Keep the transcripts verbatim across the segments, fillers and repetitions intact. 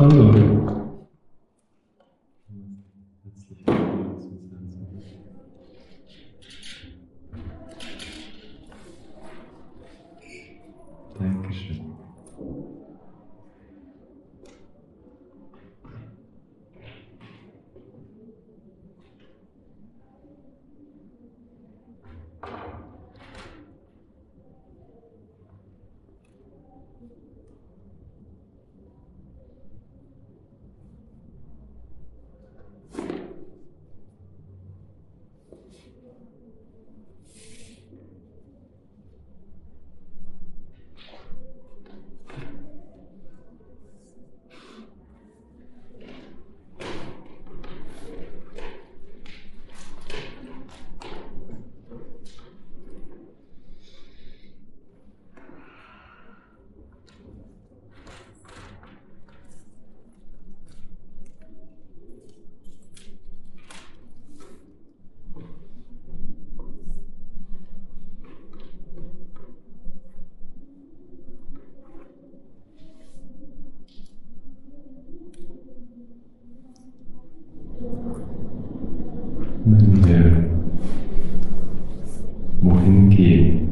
Hallo. Herzlich willkommen zum Sanzen. Dankeschön. Wenn wir wohin gehen,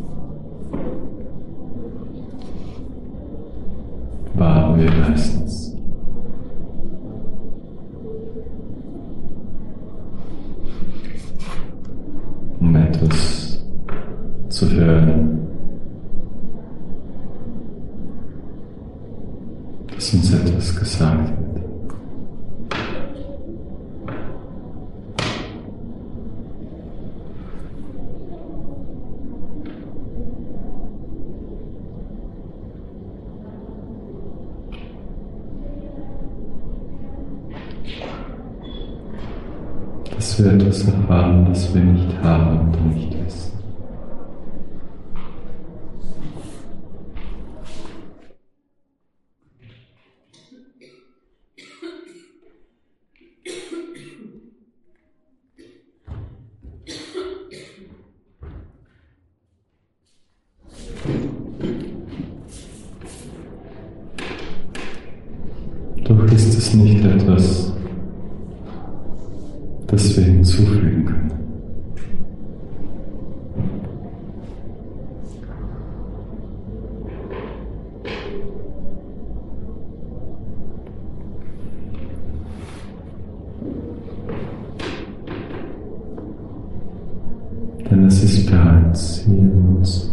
warten wir meistens. Um etwas zu hören, dass uns etwas gesagt wird. Dass wir etwas erfahren, das wir nicht haben und nicht wissen. Doch ist es nicht etwas, das wir hinzufügen können. Denn es ist bereits hier in uns.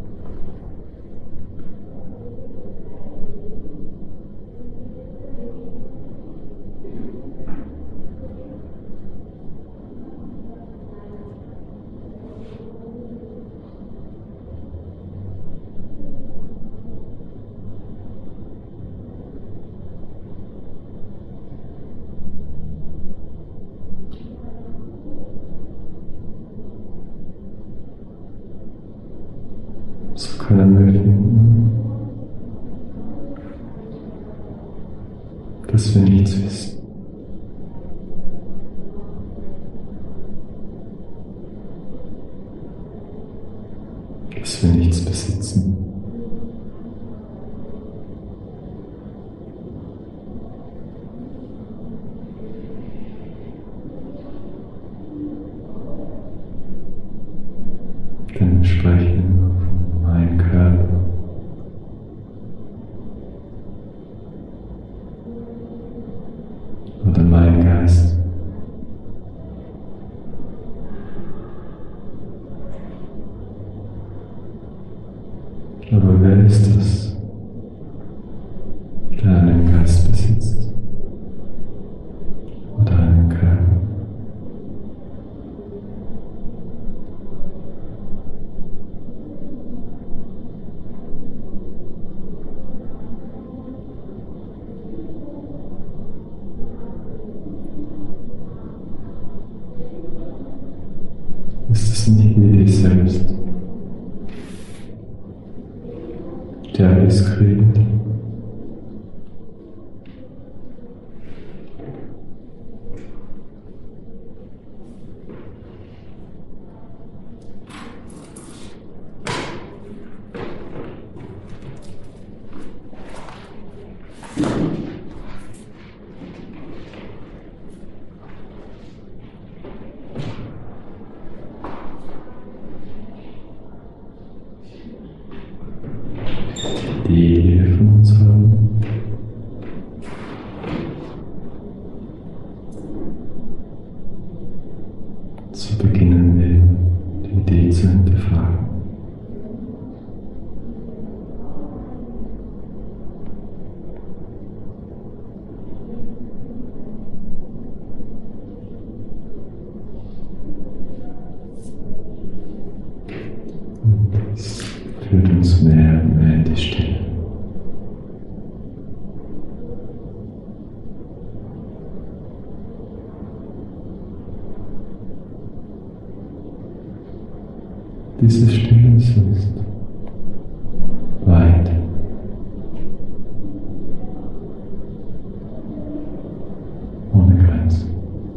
So können wir finden, dass wir nichts wissen. Dass wir nichts besitzen. Denn wir sprechen immer von meinem Körper. Oder mein Geist. Aber wer ist es, der einen Geist besitzt? Oder einen Körper? Ist es nicht wie dich selbst, der alles kreiert? von uns haben. So beginnen wir, die Idee zu hinterfragen. Und das führt uns mehr und mehr in die Stille. Diese Stille ist weit. Ohne Grenzen.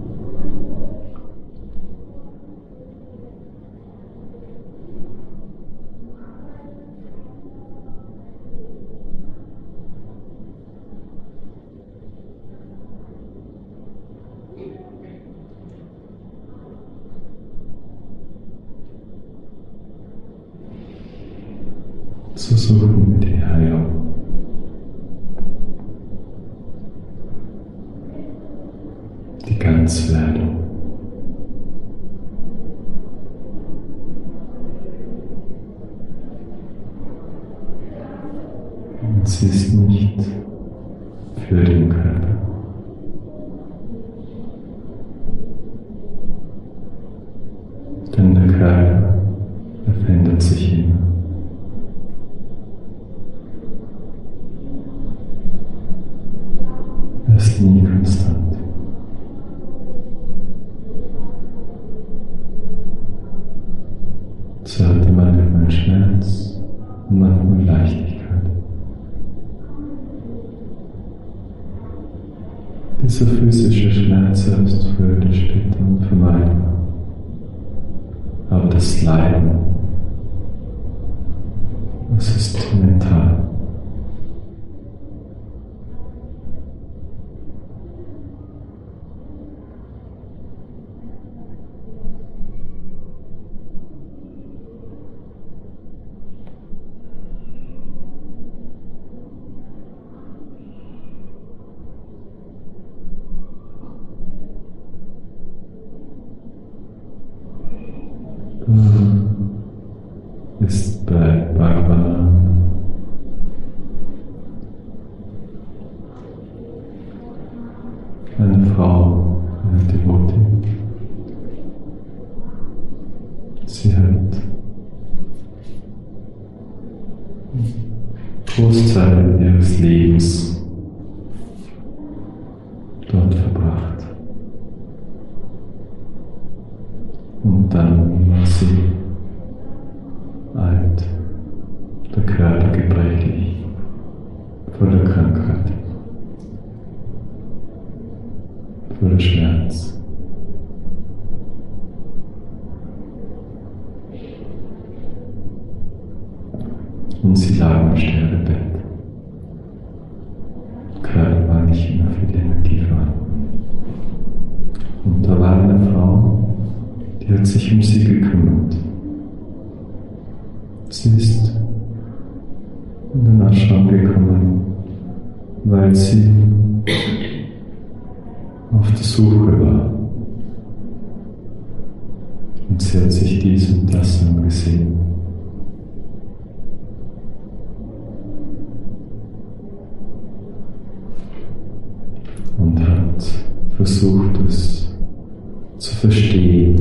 So suchen wir die Heilung. Die Ganzwerdung. Und sie ist nicht für den Körper. Denn der Körper verändert sich immer. Er ist nie konstant. So hat er manchmal Schmerz und manchmal Leichtigkeit. Dieser physische Schmerz ist früher oder später unvermeidbar. Aber das Leiden, das ist mental. Ist bei Bhagavan eine Frau, eine Devotin. Sie hat Großteil ihres Lebens dort verbracht. Und dann war sie alt, der Körper gebrechlich, voller Krankheit, voller Schmerz. Und sie lag im Sterbebett. Der Körper war nicht mehr für die Energie vorhanden. Und da war eine Frau, die hat sich um sie gekümmert. Sie ist in den Ashram gekommen, weil sie auf der Suche war. Und sie hat sich dies und das angesehen. Und hat versucht, es zu verstehen,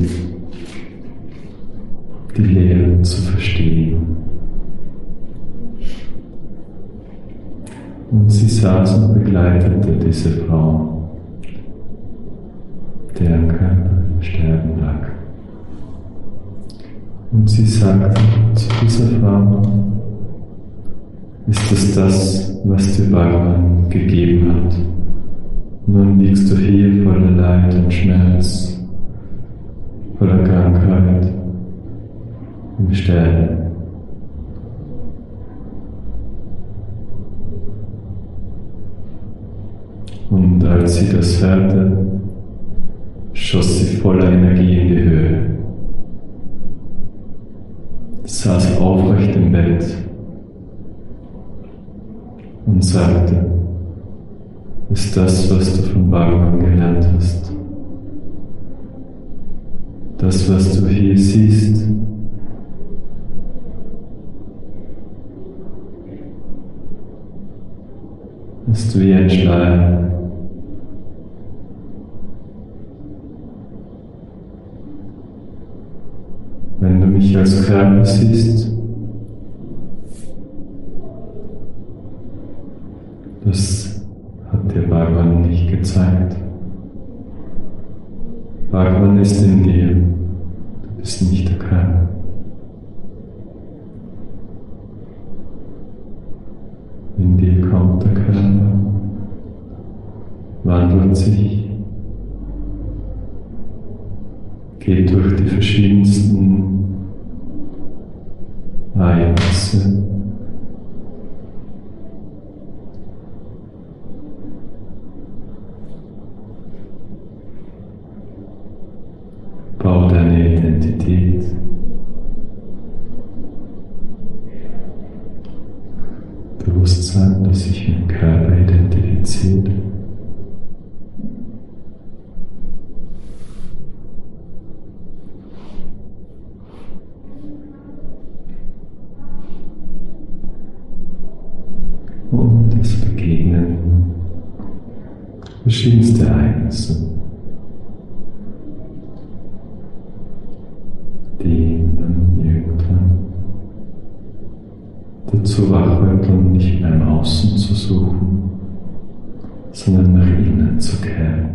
die Lehre zu verstehen. Und sie saß und begleitete diese Frau, deren Körper im Sterben lag. Und sie sagte zu dieser Frau: Ist es das, was dir Bhagavan gegeben hat? Nun liegst du hier voller Leid und Schmerz, voller Krankheit, im Sterben. Und als sie das hörte, schoss sie voller Energie in die Höhe, saß aufrecht im Bett und sagte, ist das, was du von Bhagavan gelernt hast. Das, was du hier siehst, ist wie ein Schleier. Wenn du mich als Körper siehst, das hat dir Bhagavan nicht gezeigt. Bhagavan ist in dir, du bist nicht der Körper. In dir kommt der Körper, wandelt sich, geht durch die verschiedensten Ereignisse, baut eine Identität, Bewusstsein, das sich mit dem Körper identifiziert. Und es begegnen verschiedenste Ereignisse, die dann irgendwann dazu wachrütteln, nicht mehr im Außen zu suchen, sondern nach innen zu kehren.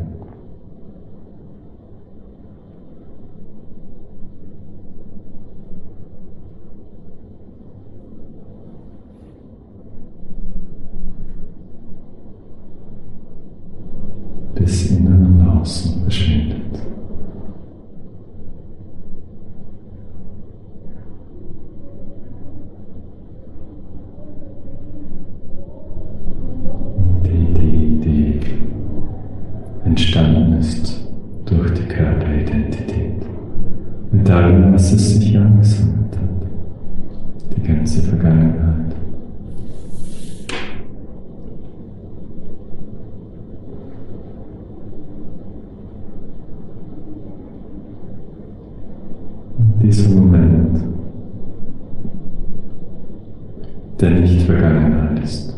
Bis innen und außen verschwindet. Entstanden ist durch die Körperidentität, mit allem, was es sich angesammelt hat, die ganze Vergangenheit. Und dieser Moment, der nicht Vergangenheit ist,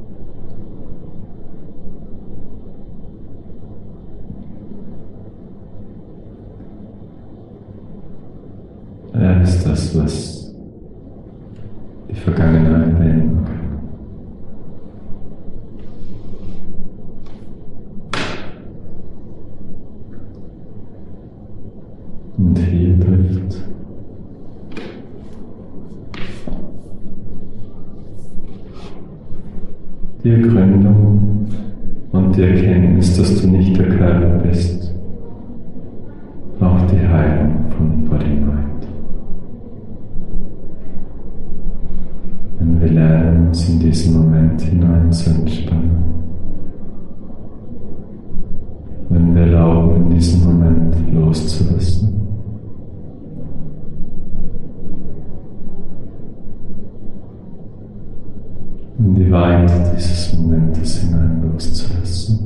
er ist das, was die Vergangenheit beenden kann. Und hier trifft die Ergründung und die Erkenntnis, dass du nicht der Körper bist, auch die Heilung von Body-Mind. Wenn wir lernen, uns in diesen Moment hinein zu entspannen, wenn wir erlauben, in diesem Moment loszulassen, in die Weite dieses Momentes hinein loszulassen,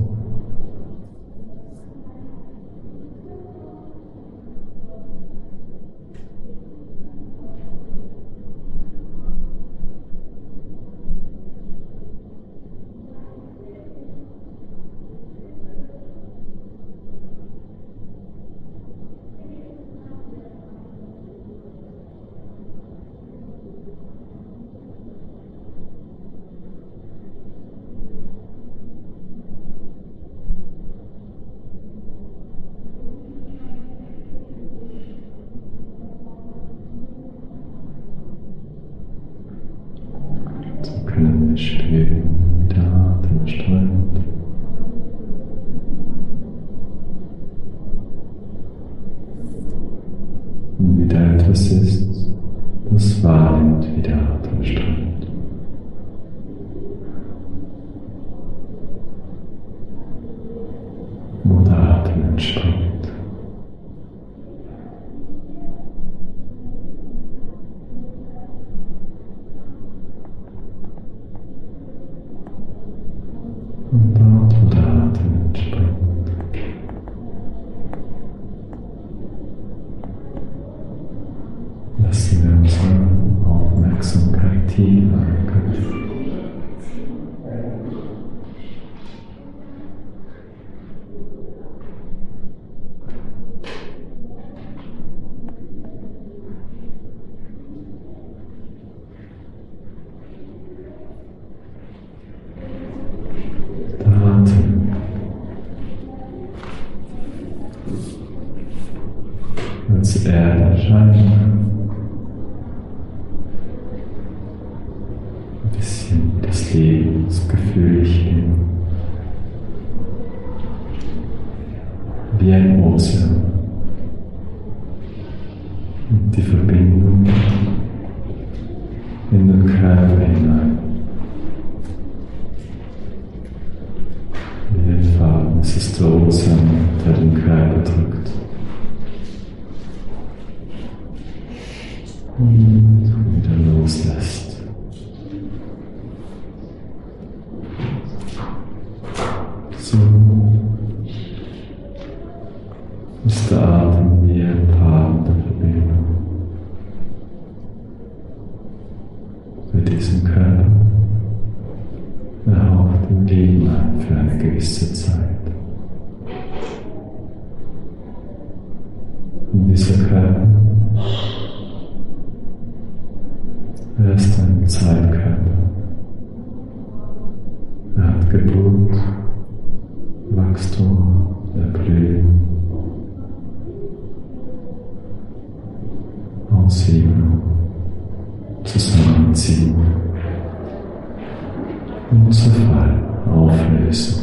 können wir spüren, wie der Atem strömt. Und wieder etwas ist, das wahrnimmt, wie der Atem strömt. Wo der Atem entspringt. Und dort, wo der Atem entspringt, lassen wir unsere Aufmerksamkeit tief ankern. Als Erderscheinung ein bisschen das Lebensgefühl hin, wie ein Ozean und die Verbindung in den Körper hinein. Wie ein Faden, es ist der Ozean, der den Körper drückt. Und wieder loslässt. So ist der Atem wie ein Faden der Verbindung bei diesem Körper. Er haucht im Leben ein für eine gewisse Zeit. Und dieser Körper, er ist ein Zeitkörper. Er hat Geburt, Wachstum, Erblühen, Aussiedlung, Zusammenziehen und Zerfall, Auflösung.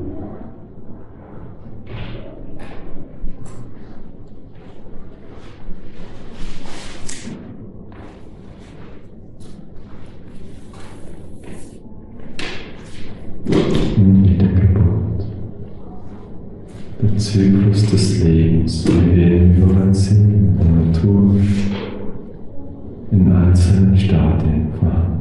Der Zyklus des Lebens, wie wir ihn überall sehen, in der Natur, in einzelnen Stadien vorhanden.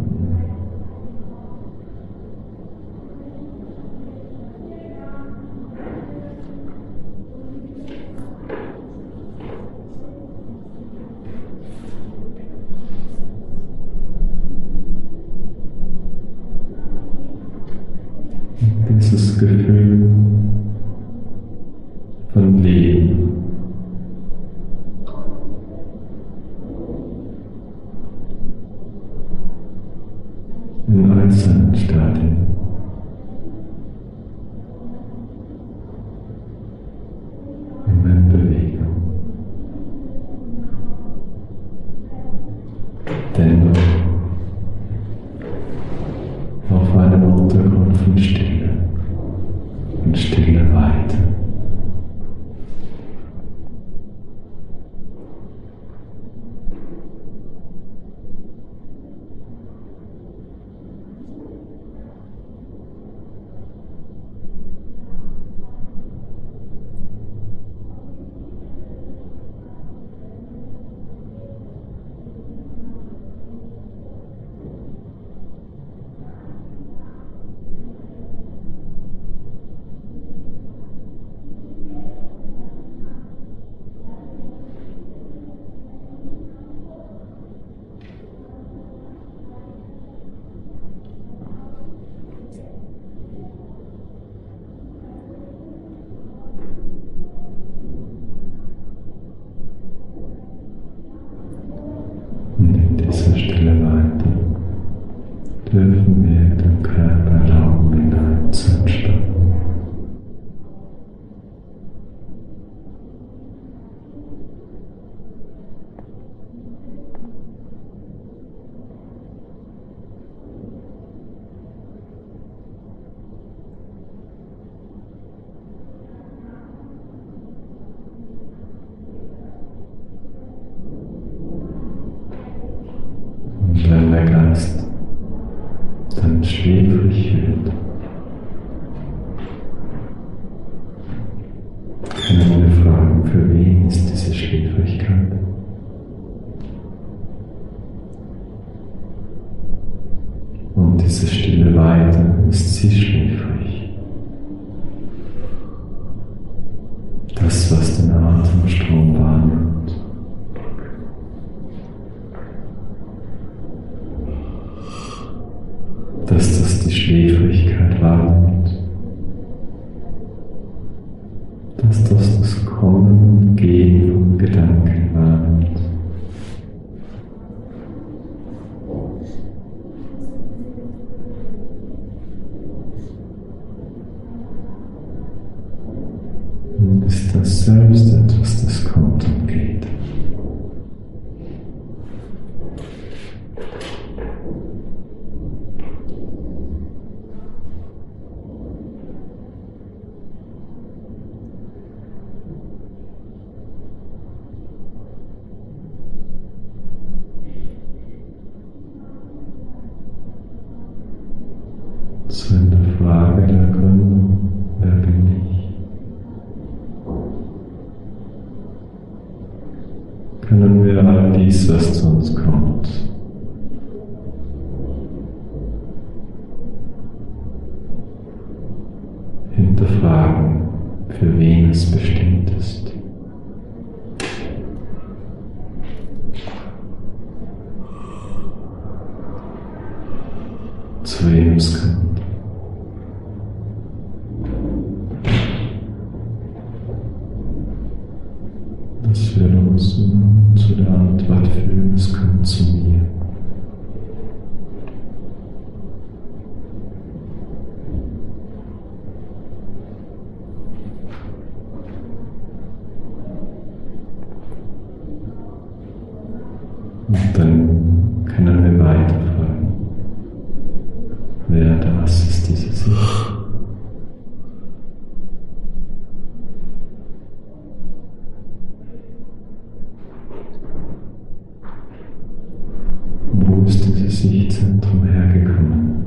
Und dieses Gefühl von Leben in einzelnen Stadien immer in Bewegung. Dennoch auf einem Untergrund von Stille und Stille Weite. Dieser Stille Weite dürfen wir den Körper erlauben, hinein zu entspannen. Wenn der Geist dann schläfrig wird, können wir fragen, für wen ist diese Schläfrigkeit? Und diese stille Weite, ist sie schläfrig? ist selbst etwas, das kommt und geht. So in der Frage der Gründung, wer bin ich? Können wir all dies, was zu uns kommt, hinterfragen, für wen es bestimmt ist? Zu wem es kommt? Dass wir uns zu der Antwort fühlen, es kommt zu mir. Und dann können wir weiterfragen. Wer oder was ist diese Sicht? Wo ist dieses Sichtzentrum hergekommen?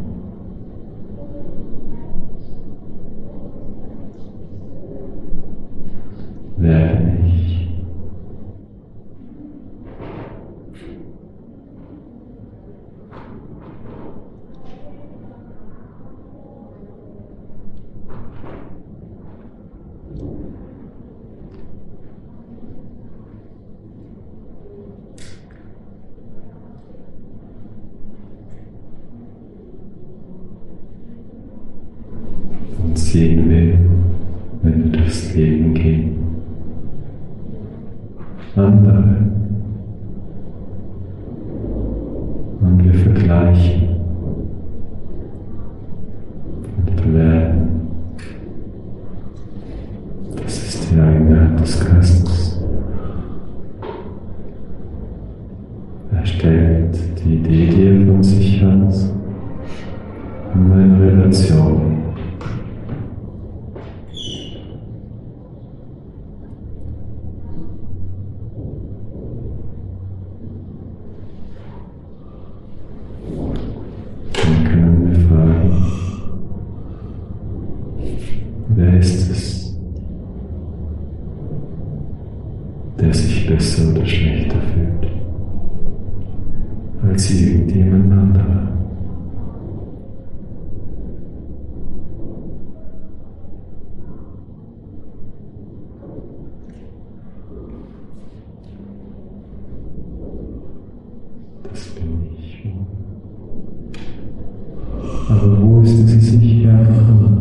Wer bin ich? Und sehen wir, wenn wir durchs Leben gehen, andere und wir vergleichen und bewerten. Das ist die Eigenheit des Geistes. Er stellt die Idee, die er von sich hat, in eine Relation. Wer ist es, der sich besser oder schlechter fühlt als irgendjemand anderer? Das bin ich. Aber wo ist diese Sicherheit?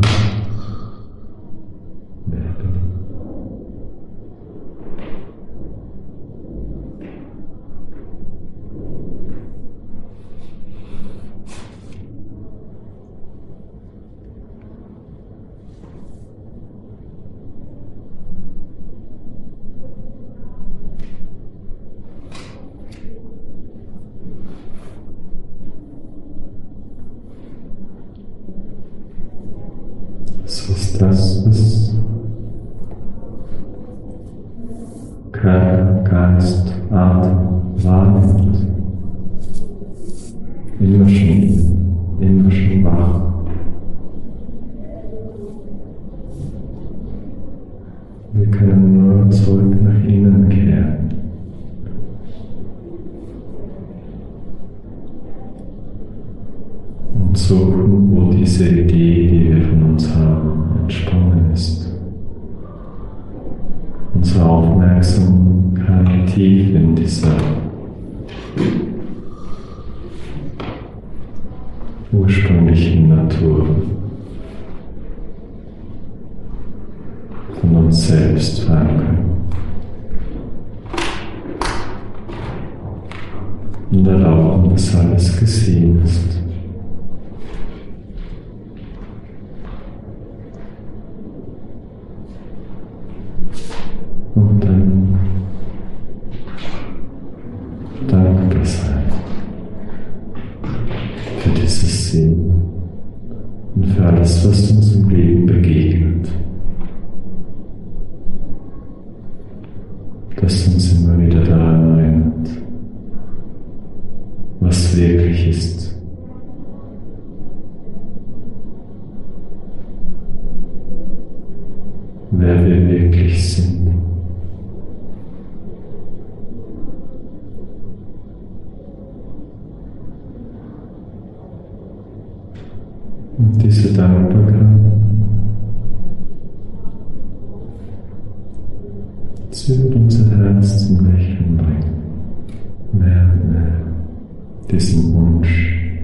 So ist das, was Körper, Geist, Atem wahrnimmt. Immer schon, immer schon wahr. Wir können nur zurück nach innen kehren. Und suchen, wo diese Idee, die wir von uns haben, entsprungen ist. Unsere Aufmerksamkeit tief in dieser ursprünglichen Natur von uns selbst verankern. Und erlauben, dass alles gesehen ist. das, was uns im Leben begegnet, das uns immer wieder daran erinnert, was wirklich ist. Wer wir wirklich sind. Und diese Dankbarkeit sie wird unser Herz zum Lächeln bringen. Mehr und mehr diesen Wunsch,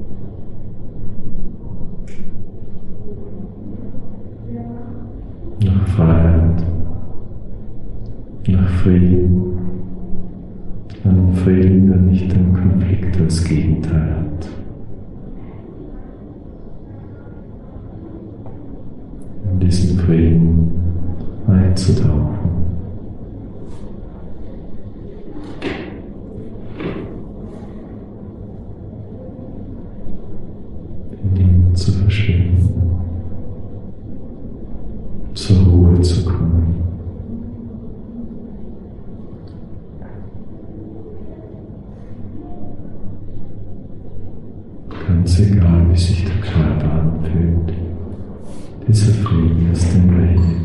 nach Freiheit, nach Frieden, einen Frieden, der nicht den Konflikt als Gegenteil hat. In diesen Frieden einzutauchen. In ihn zu verschwinden. Zur Ruhe zu kommen. Ganz egal, wie sich der Körper anfühlt, dieser Frieden ist im Leben.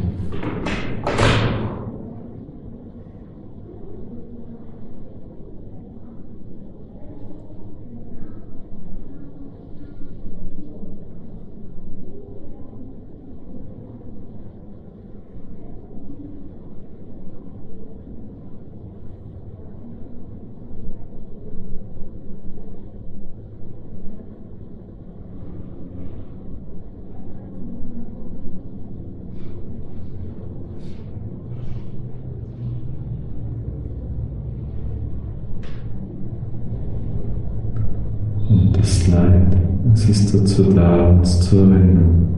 Das Leid, es ist dazu da, uns zu erinnern.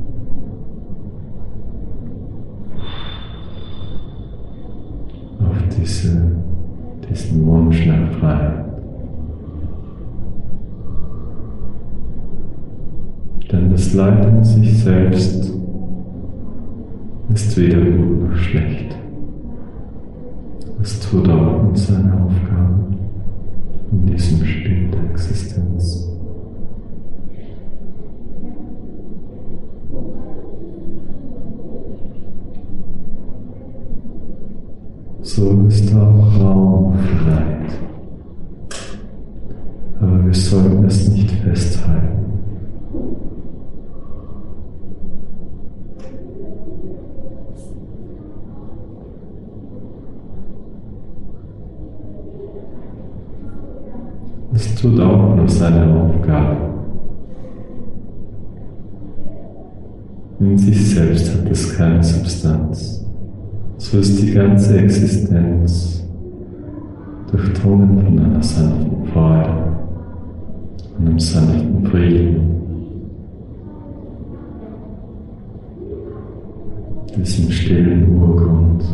Auf diese, diesen Wunsch nach Freiheit. Denn das Leid in sich selbst ist weder gut noch schlecht. Es tut auch mit seiner Aufgabe in diesem Spiel der Existenz. So ist auch Raum für Leid. Aber wir sollten es nicht festhalten. Es tut auch nur seine Aufgabe. In sich selbst hat es keine Substanz. So ist die ganze Existenz durchdrungen von einer sanften Freude, einem sanften Frieden, diesem stillen Urgrund.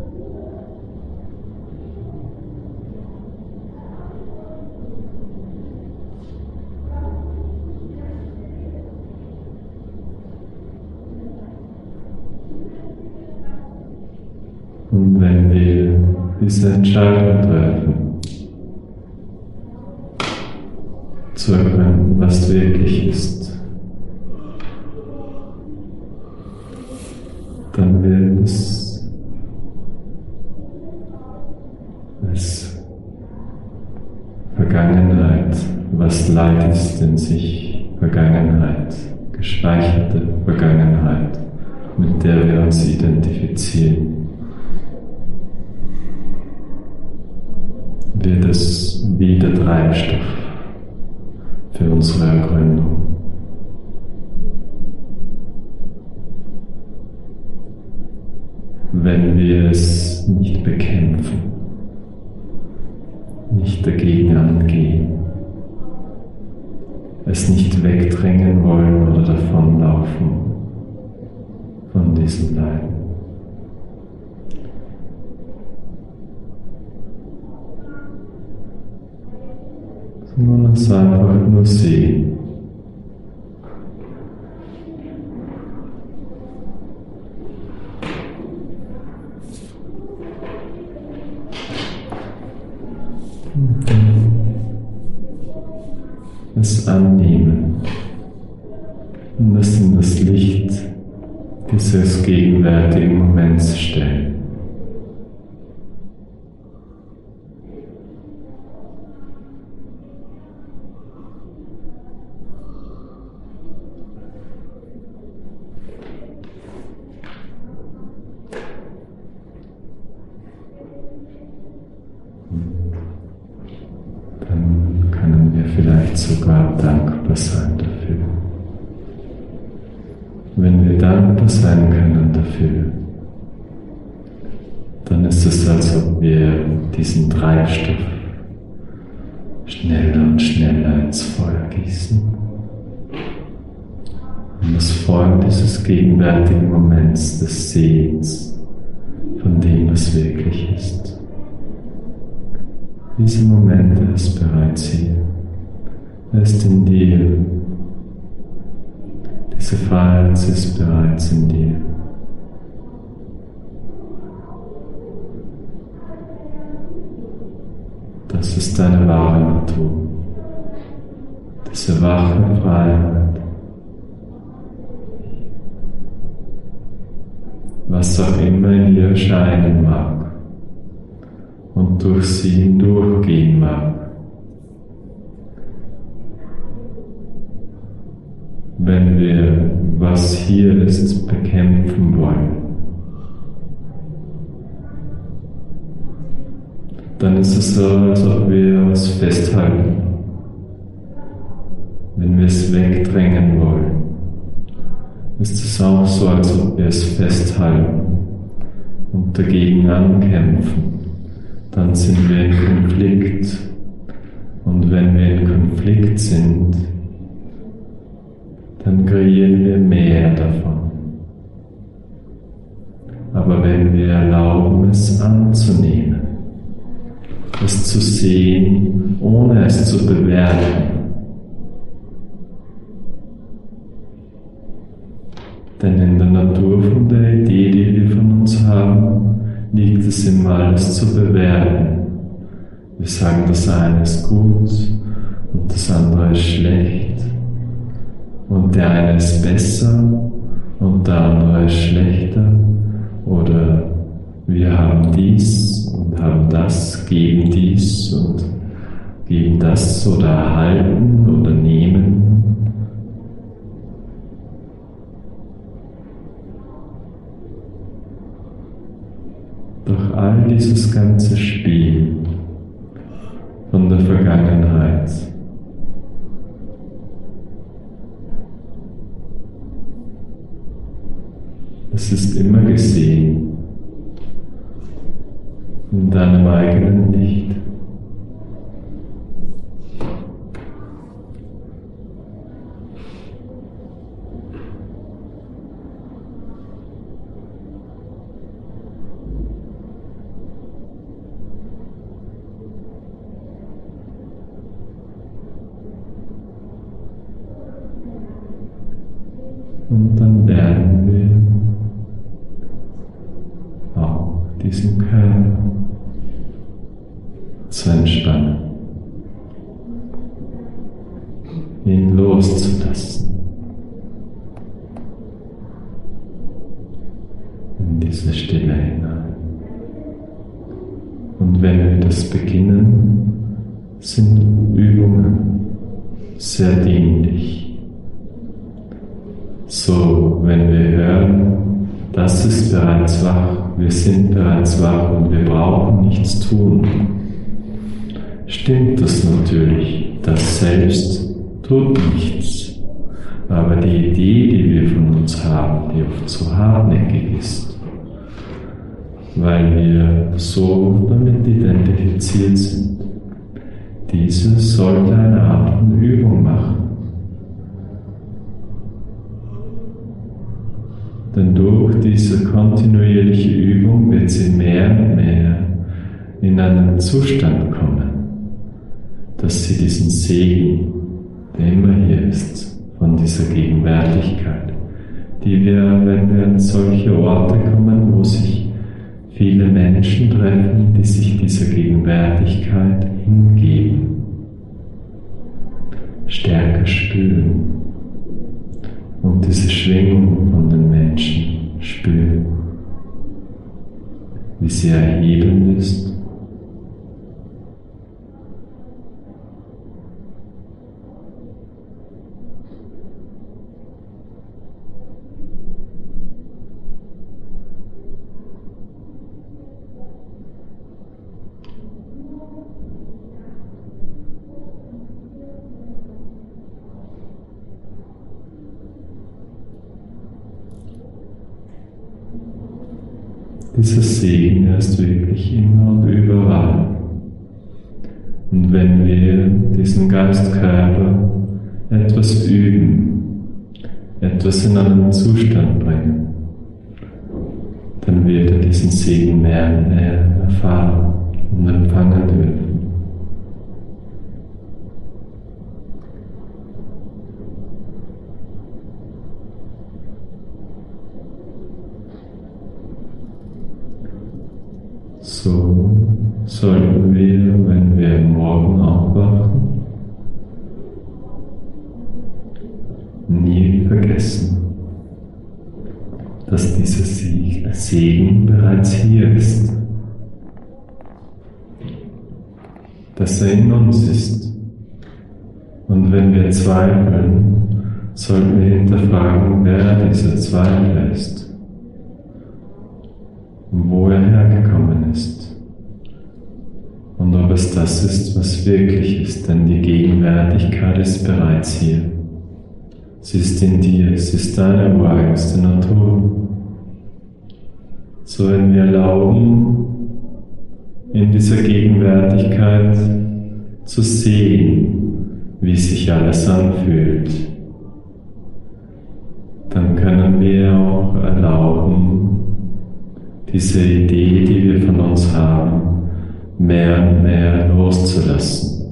Und wenn wir diese Entscheidung treffen, zu erkennen, was wirklich ist, dann wird es als Vergangenheit, was Leid ist in sich, Vergangenheit, gespeicherte Vergangenheit, mit der wir uns identifizieren. Wird es wie der Treibstoff für unsere Ergründung. Wenn wir es nicht bekämpfen, nicht dagegen angehen, es nicht wegdrängen wollen oder davonlaufen von diesem Leiden. Sondern uns einfach nur sehen. es annehmen und es in das Licht dieses gegenwärtigen Moments stellen. Dann können wir vielleicht sogar dankbar sein dafür. Wenn wir dankbar sein können dafür, dann ist es, als ob wir diesen Treibstoff schneller und schneller ins Feuer gießen. Und das Feuer dieses gegenwärtigen Moments des Sehens von dem, was wirklich ist. Dieser Moment ist bereits hier. Er ist in dir. Diese Freiheit ist bereits in dir. Das ist deine wahre Natur. Diese wache Freiheit. Was auch immer in dir erscheinen mag und durch sie hindurchgehen mag. Wenn wir, was hier ist, bekämpfen wollen, dann ist es so, als ob wir es festhalten. Wenn wir es wegdrängen wollen, ist es auch so, als ob wir es festhalten und dagegen ankämpfen. Dann sind wir in Konflikt. Und wenn wir in Konflikt sind, dann kreieren wir mehr davon. Aber wenn wir erlauben, es anzunehmen, es zu sehen, ohne es zu bewerten, denn in der Natur von der Idee, die wir von uns haben, liegt es immer, alles zu bewerten. Wir sagen, das eine ist gut und das andere ist schlecht. Und der eine ist besser und der andere ist schlechter. Oder wir haben dies und haben das, geben dies und geben das oder erhalten oder nehmen. Doch all dieses ganze Spiel von der Vergangenheit es ist immer gesehen in deinem eigenen Licht. Und dann lernen wir auch diesen Körper zu entspannen, ihn loszulassen, in diese Stille hinein. Und wenn wir das beginnen, sind Übungen sehr dienlich. So, wenn wir hören, das ist bereits wach, wir sind bereits wach und wir brauchen nichts tun, stimmt das natürlich, das Selbst tut nichts. Aber die Idee, die wir von uns haben, die oft so hartnäckig ist, weil wir so damit identifiziert sind, diese sollte eine Art von Übung machen. Denn durch diese kontinuierliche Übung wird sie mehr und mehr in einen Zustand kommen, dass sie diesen Segen, der immer hier ist, von dieser Gegenwärtigkeit, die wir, wenn wir an solche Orte kommen, wo sich viele Menschen treffen, die sich dieser Gegenwärtigkeit hingeben, stärker spüren und diese Schwingung von den Menschen spüren, wie sie erhebend ist. Dieser Segen ist wirklich immer und überall. Und wenn wir diesen Geistkörper etwas üben, etwas in einen Zustand bringen, dann wird er diesen Segen mehr und mehr erfahren und empfangen dürfen. So sollten wir, wenn wir morgen aufwachen, nie vergessen, dass dieser Segen bereits hier ist, dass er in uns ist. Und wenn wir zweifeln, sollten wir hinterfragen, wer dieser Zweifel ist und wo er hergekommen ist und ob es das ist, was wirklich ist, denn die Gegenwärtigkeit ist bereits hier. Sie ist in dir, es ist deine ureigenste Natur. So wenn wir erlauben, in dieser Gegenwärtigkeit zu sehen, wie sich alles anfühlt, dann können wir auch erlauben, diese Idee, die wir von uns haben, mehr und mehr loszulassen,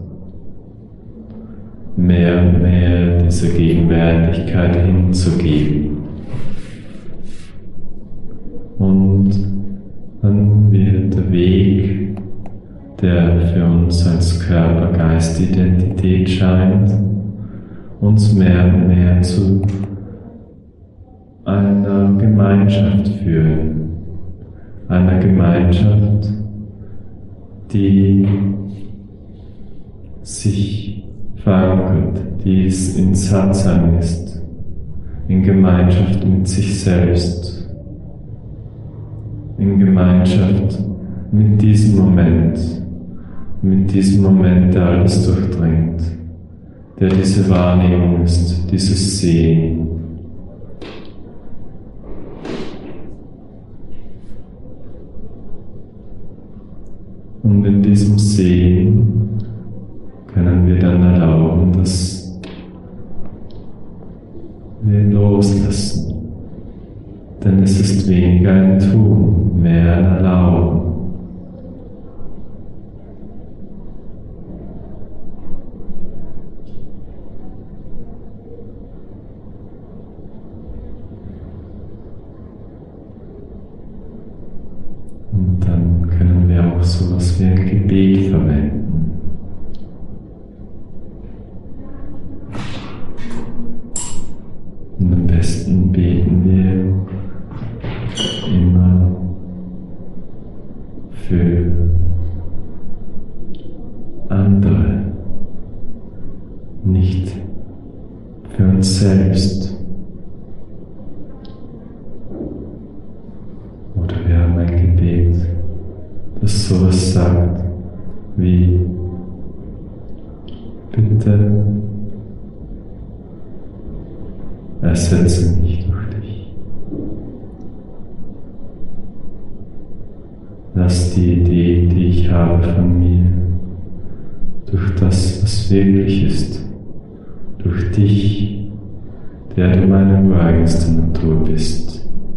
mehr und mehr dieser Gegenwärtigkeit hinzugeben. Und dann wird der Weg, der für uns als Körper-Geist-Identität scheint, uns mehr und mehr zu einer Gemeinschaft führen. Einer Gemeinschaft, die sich verankert, die es in Satsang ist, in Gemeinschaft mit sich selbst, in Gemeinschaft mit diesem Moment, mit diesem Moment, der alles durchdringt, der diese Wahrnehmung ist, dieses Sehen. Und in diesem Sehen können wir dann erlauben, dass wir loslassen. Denn es ist weniger ein Tun, mehr ein Erlauben. Und dann können wir auch so etwas wie ein Gebet verwenden. Und am besten beten wir immer für andere, nicht für uns selbst. Oder wir haben ein Gebet, das sowas sagt wie: Bitte ersetze mich durch dich. Lass die Idee, die ich habe von mir, durch das, was wirklich ist, durch dich, der du meine ureigenste Natur bist,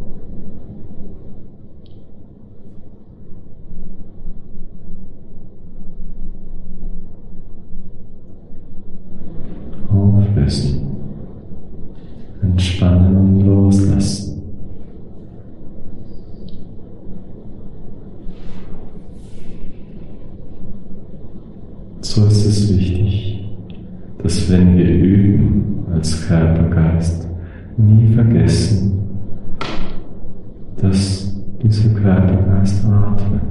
auflösen, entspannen und loslassen. So ist es wichtig, dass wenn wir nie vergessen, dass dieser Körpergeist atmet.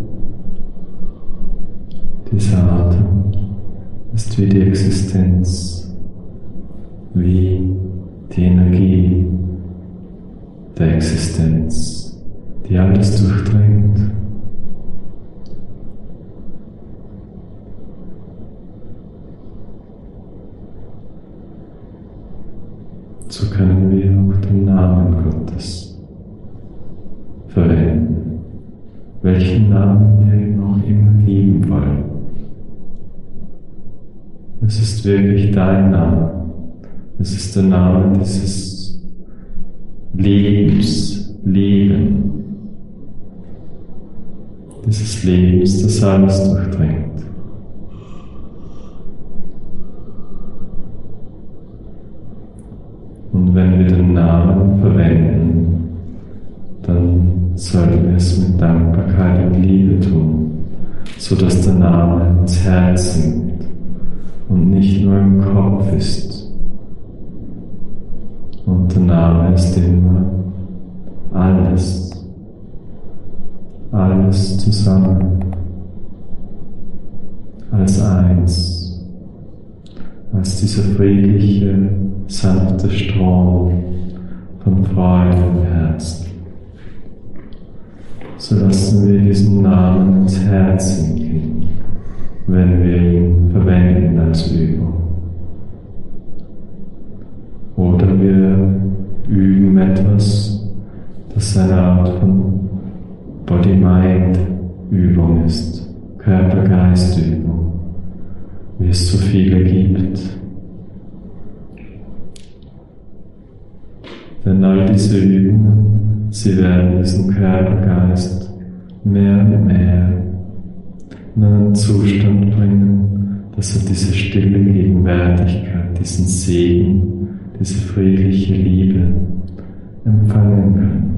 Dieser Atem ist wie die Existenz, wie die Energie der Existenz, die alles durchdringt. So können wir auch den Namen Gottes verwenden, welchen Namen wir ihm auch immer geben wollen. Es ist wirklich dein Name. Es ist der Name dieses Lebens, Leben, dieses Lebens, das alles durchdringt. Und wenn wir den Namen verwenden, dann sollten wir es mit Dankbarkeit und Liebe tun, sodass der Name ins Herz sinkt und nicht nur im Kopf ist. Und der Name ist immer alles, alles zusammen, als eins, als dieser friedliche, sanfte Strom von Freude im Herzen. So lassen wir diesen Namen ins Herz sinken, wenn wir ihn verwenden als Übung. Oder wir üben etwas, das eine Art von Body-Mind-Übung ist, Körper-Geist-Übung, wie es so viele gibt. Denn all diese Übungen, sie werden diesen Körpergeist mehr und mehr in einen Zustand bringen, dass er diese stille Gegenwärtigkeit, diesen Segen, diese friedliche Liebe empfangen kann.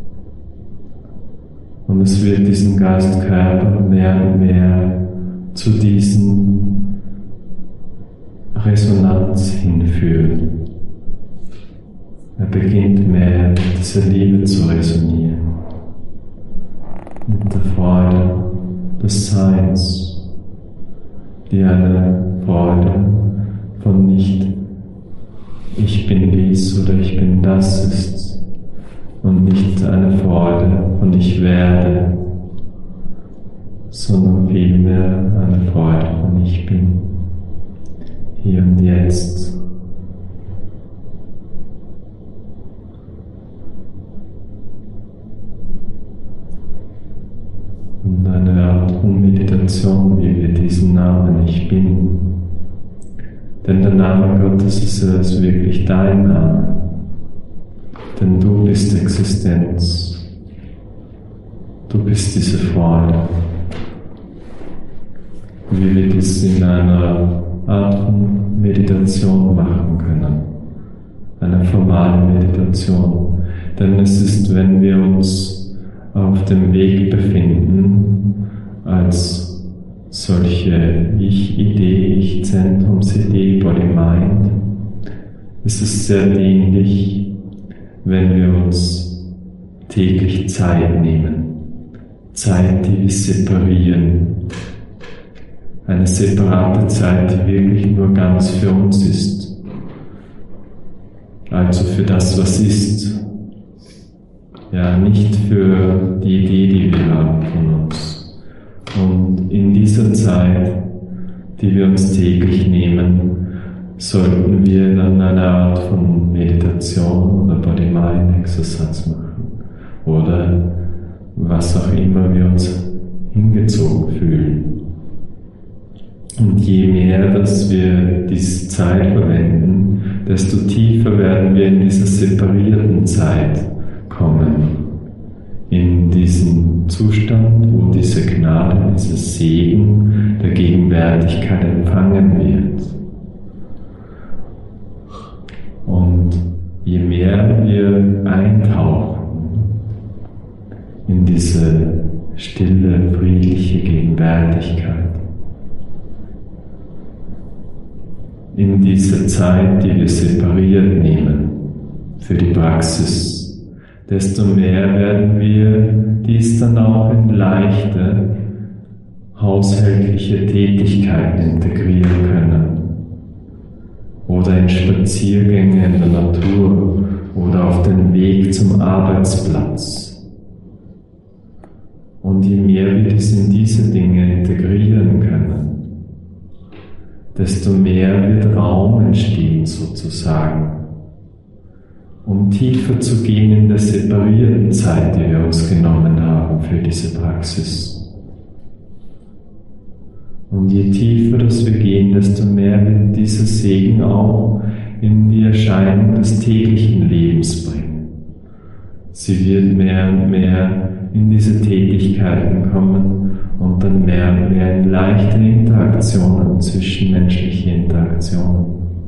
Und es wird diesen Geist-Körper mehr und mehr zu diesen Resonanz hinführen. Er beginnt mehr mit dieser Liebe zu resonieren, mit der Freude des Seins, die eine Freude von nicht ich bin dies oder ich bin das ist und nicht eine Freude von ich werde, sondern vielmehr eine Freude von ich bin, hier und jetzt. Und eine Art von Meditation, wie wir diesen Namen Ich Bin. Denn der Name Gottes ist es wirklich dein Name. Denn du bist Existenz. Du bist diese Freude. Wie wir das in einer Art von Meditation machen können. Eine formale Meditation. Denn es ist, wenn wir uns auf dem Weg befinden, als solche Ich-Idee, Ich-Zentrums-Idee, Body-Mind, ist es sehr dienlich, wenn wir uns täglich Zeit nehmen. Zeit, die wir separieren. Eine separate Zeit, die wirklich nur ganz für uns ist. Also für das, was ist. Ja, nicht für die Idee, die wir haben von uns. Und in dieser Zeit, die wir uns täglich nehmen, sollten wir dann eine Art von Meditation oder Body-Mind-Exercise machen. Oder was auch immer wir uns hingezogen fühlen. Und je mehr, dass wir diese Zeit verwenden, desto tiefer werden wir in dieser separierten Zeit kommen. In diesen Zustand, wo diese Gnade, dieser Segen der Gegenwärtigkeit empfangen wird. Und je mehr wir eintauchen in diese stille, friedliche Gegenwärtigkeit, in diese Zeit, die wir separiert nehmen für die Praxis, desto mehr werden wir dies dann auch in leichte haushältliche Tätigkeiten integrieren können oder in Spaziergänge in der Natur oder auf den Weg zum Arbeitsplatz. Und je mehr wir das in diese Dinge integrieren können, desto mehr wird Raum entstehen sozusagen, um tiefer zu gehen in der separierten Zeit, die wir uns genommen haben für diese Praxis. Und je tiefer das wir gehen, desto mehr wird dieser Segen auch in die Erscheinung des täglichen Lebens bringen. Sie wird mehr und mehr in diese Tätigkeiten kommen und dann mehr und mehr in leichte Interaktionen, zwischenmenschliche Interaktionen.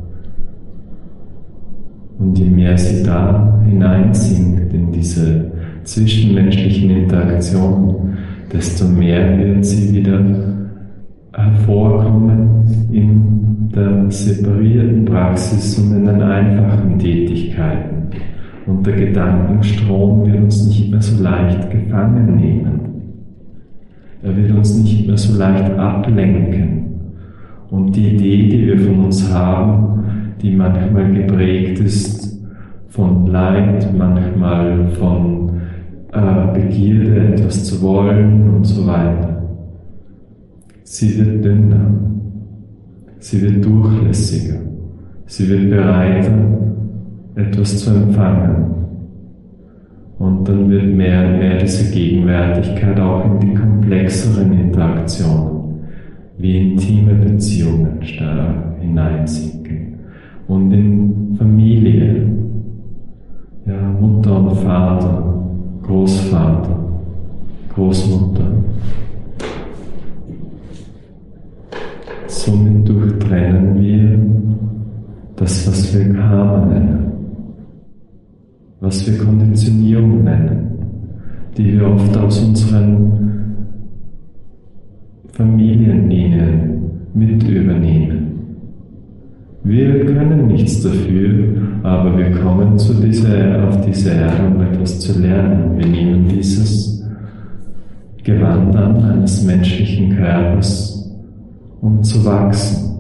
Und je mehr sie da hineinsinkt in diese zwischenmenschlichen Interaktionen, desto mehr wird sie wieder hervorkommen in der separierten Praxis und in den einfachen Tätigkeiten. Und der Gedankenstrom wird uns nicht mehr so leicht gefangen nehmen. Er wird uns nicht mehr so leicht ablenken. Und die Idee, die wir von uns haben, die manchmal geprägt ist von Leid, manchmal von äh, Begierde, etwas zu wollen und so weiter, sie wird dünner, sie wird durchlässiger, sie wird bereiter, etwas zu empfangen. Und dann wird mehr und mehr diese Gegenwärtigkeit auch in die komplexeren Interaktionen, wie intime Beziehungen hineinsinken. Und in Familie, ja, Mutter und Vater, Großvater, Großmutter. Somit durchtrennen wir das, was wir Karma nennen, was wir Konditionierung nennen, die wir oft aus unseren Familienlinien mit übernehmen. Wir können nichts dafür, aber wir kommen zu dieser, auf diese Erde, um etwas zu lernen. Wir nehmen dieses Gewand an eines menschlichen Körpers, um zu wachsen.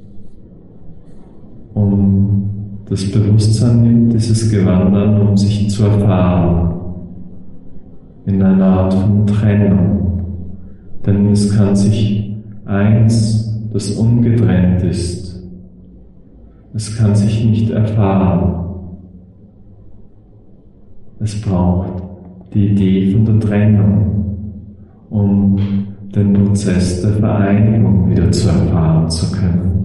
Um das Bewusstsein nimmt dieses Gewand an, um sich zu erfahren, in einer Art von Trennung. Denn es kann sich eins, das ungetrennt ist, es kann sich nicht erfahren. Es braucht die Idee von der Trennung, um den Prozess der Vereinigung wieder zu erfahren zu können.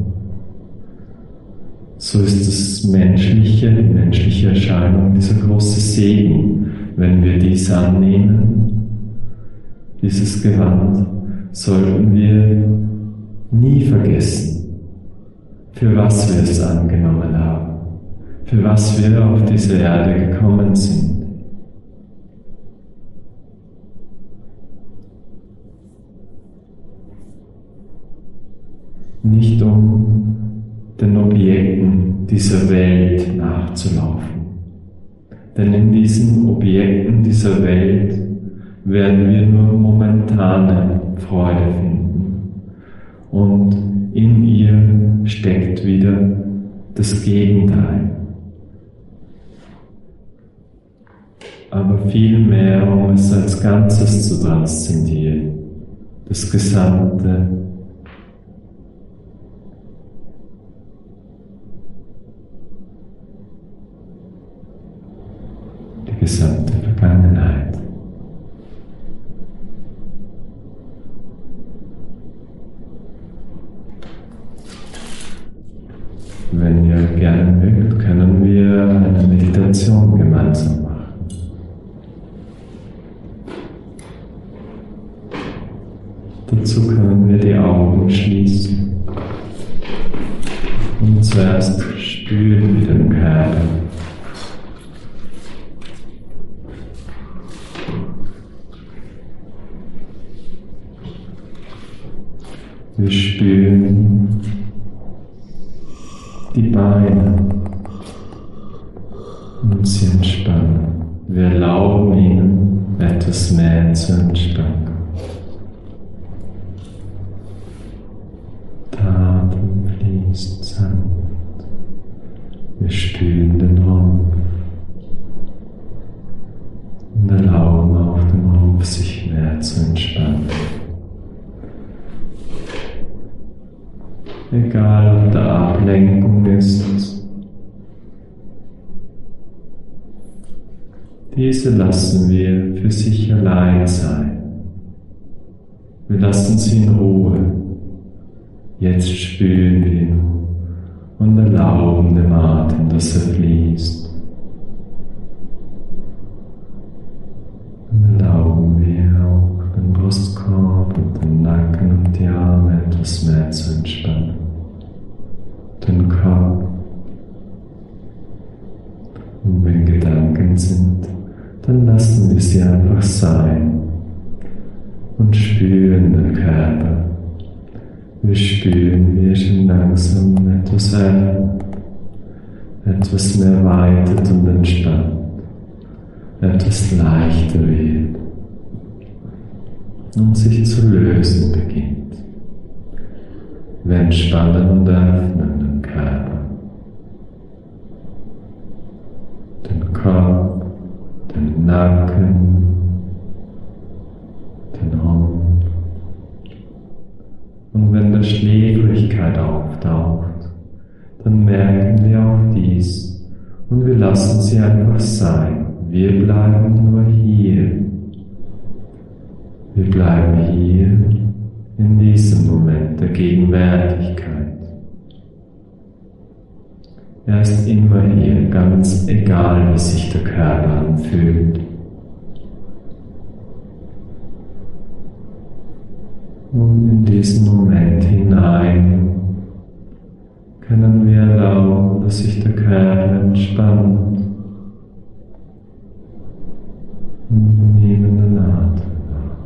So ist das menschliche, die menschliche Erscheinung, dieser große Segen, wenn wir dies annehmen, dieses Gewand, sollten wir nie vergessen, für was wir es angenommen haben, für was wir auf diese Erde gekommen sind. Nicht um den Objekten dieser Welt nachzulaufen. Denn in diesen Objekten dieser Welt werden wir nur momentane Freude finden. Und in ihr steckt wieder das Gegenteil. Aber vielmehr, um es als Ganzes zu transzendieren, das Gesamte, die gesamte Vergangenheit. Wenn ihr gerne mögt, können wir eine Meditation gemeinsam machen. Dazu können wir die Augen schließen und zuerst spüren mit dem Körper. Wir spüren die Beine und wir erlauben ihnen, etwas mehr zu entspannen. Der Atem fließt sanft. Wir spüren den Rumpf und erlauben auch dem Rumpf, sich mehr zu entspannen. Egal, ob da Ablenkung ist, diese lassen wir für sich allein sein. Wir lassen sie in Ruhe. Jetzt spüren wir nur und erlauben dem Atem, dass er fließt. Und erlauben wir auch den Brustkorb und den Nacken und die Arme etwas mehr zu entspannen. Den Kopf. Und wenn Gedanken sind, dann lassen wir sie einfach sein und spüren den Körper. Wir spüren, wie er schon langsam etwas öffnet, etwas mehr weitet und entspannt, etwas leichter wird und sich zu lösen beginnt. Wir entspannen und öffnen den Körper, den Kopf, den Nacken, den Rumpf. Und wenn da Schläfrigkeit auftaucht, dann merken wir auch dies und wir lassen sie einfach sein. Wir bleiben nur hier. Wir bleiben hier in diesem Moment der Gegenwärtigkeit. Er ist immer hier, ganz egal, wie sich der Körper anfühlt. Und in diesen Moment hinein können wir erlauben, dass sich der Körper entspannt. Und wir nehmen den Atem wahr.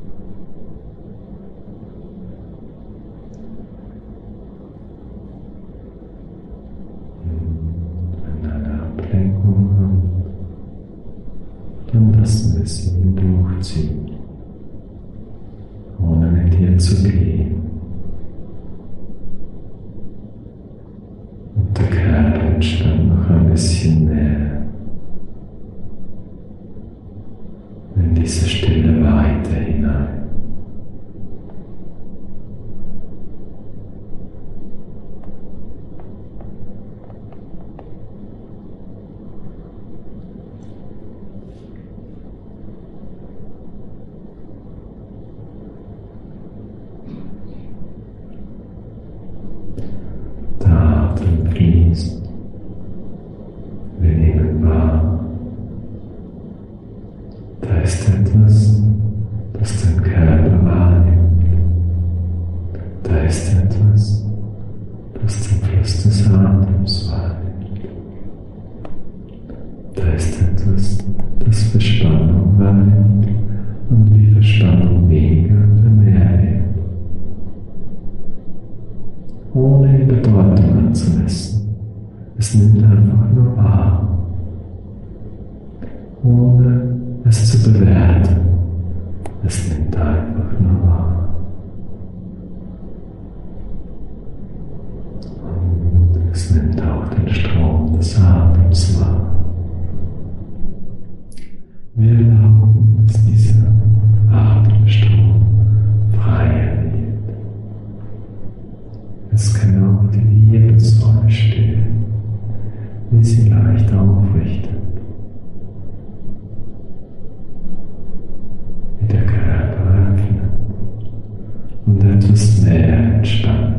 Und wenn eine Ablenkung kommt, dann lassen wir sie durchziehen, ohne mit dir zu gehen. Und der Körper entspannt noch ein bisschen mehr, in diese Stille weiter hinein. Fließt. Wir nehmen wahr, da ist etwas, das den Körper wahrnimmt. Da ist etwas, das den Fluss des Atems wahrnimmt. Da ist etwas, das Verspannung wahrnimmt und wie Verspannung weniger oder mehr wird. Ohne die Bedeutung anzumessen. Es nimmt einfach nur wahr, ohne es zu bewerten. Es nimmt einfach nur wahr. Und es nimmt auch den Strom des Atems wahr. Wir erlauben, dass dieser Atemstrom freier wird. Es kann auch die Wirbelsäule stillen, wie sie leicht aufrichtet, wie der Körper öffnet und etwas mehr entspannt.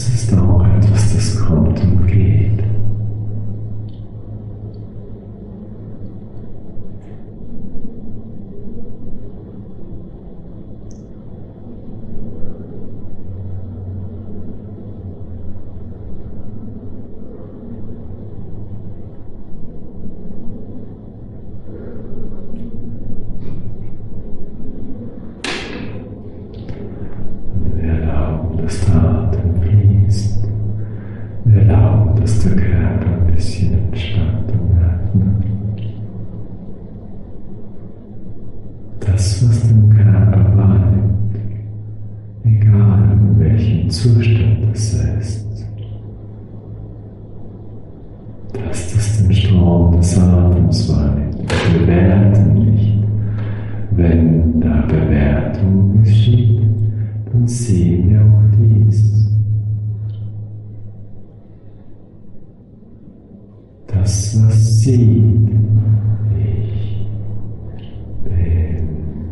Es ist auch etwas, das kommt und geht. Dass der Atem fließt. Wir erlauben, dass der Körper ein bisschen entspannter wird. Das, was den Körper wahrnimmt, egal in welchem Zustand es ist, dass das den Strom des Atems wahrnimmt. Wir bewerten nicht. Wenn da Bewertung geschieht, dann sehen wir auch dies. Das, was sieht, ich bin.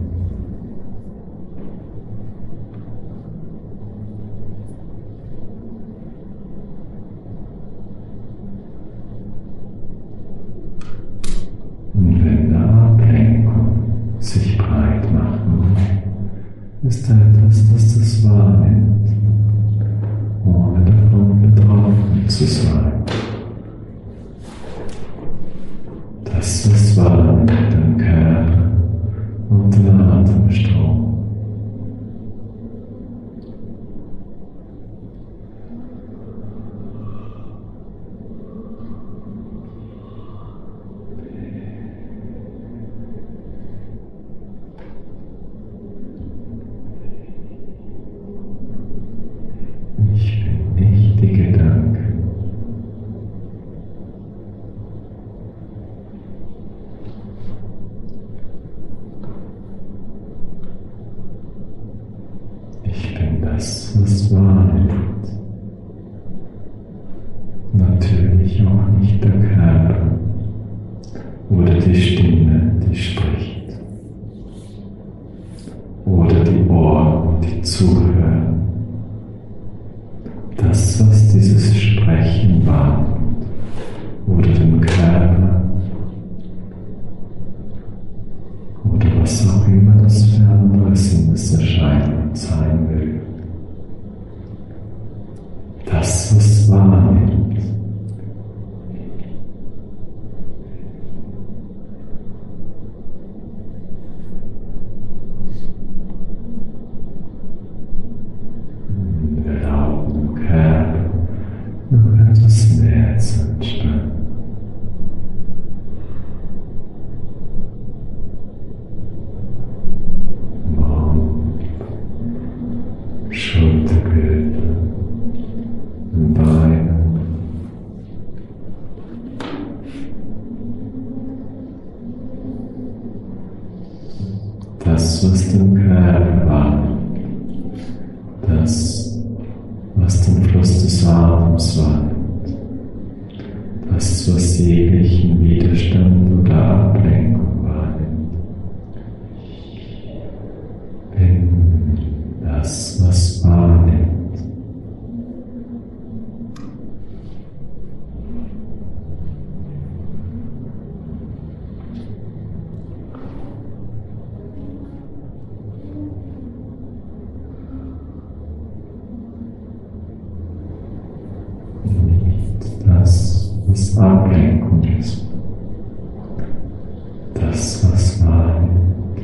Und wenn da Ablenkung sich breit machen will, ist da etwas, das das wahrnimmt, ohne davon betroffen zu sein. Das, was wahrnimmt den Körper und den Atemstrom. Ich bin nicht die Gedanken. Ich bin das, was wahrnimmt. Natürlich auch nicht der Körper oder die Stimme, die spricht. Oder die Ohren, die zuhören. Das, was dieses Sprechen wahrnimmt, oder den Körper, oder was auch immer das für andere Sinneserscheinungen sein will. Das, was wahrnimmt. Noch etwas mehr zu entspannen. Mund, Schultergürtel, Beine. Das, was den Körper wahrnimmt, das, was den Fluss des Atems wahrnimmt, das, was jeglichen Widerstand oder Ablenkung wahrnimmt. Bin das, was wahrnimmt. Das, was Ablenkung ist, das, was wahrnimmt.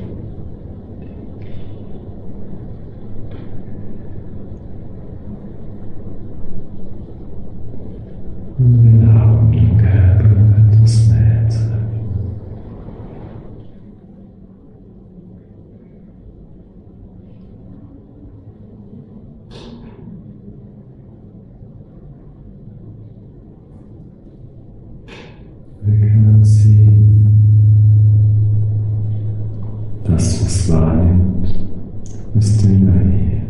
Und wir erlauben den Körper etwas mehr zu öffnen. Wir können sehen, das, was wahrnimmt, ist immer hier.